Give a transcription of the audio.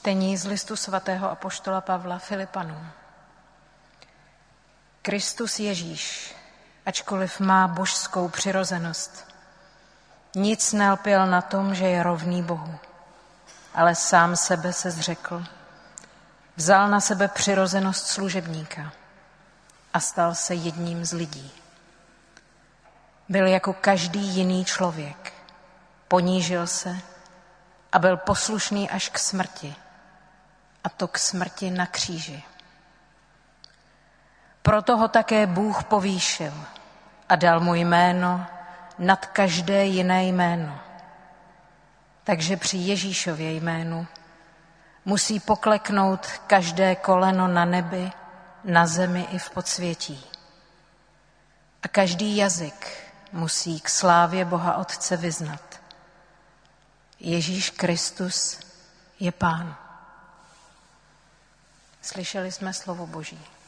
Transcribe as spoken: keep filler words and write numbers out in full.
Čtení z listu svatého apoštola Pavla Filipanům. Kristus Ježíš, ačkoliv má božskou přirozenost, nic nelpěl na tom, že je rovný Bohu, ale sám sebe se zřekl, vzal na sebe přirozenost služebníka a stal se jedním z lidí. Byl jako každý jiný člověk, ponížil se a byl poslušný až k smrti, a to k smrti na kříži. Proto ho také Bůh povýšil a dal mu jméno nad každé jiné jméno. Takže při Ježíšově jménu musí pokleknout každé koleno na nebi, na zemi i v podsvětí. A každý jazyk musí k slávě Boha Otce vyznat: Ježíš Kristus je Pán. Slyšeli jsme slovo Boží.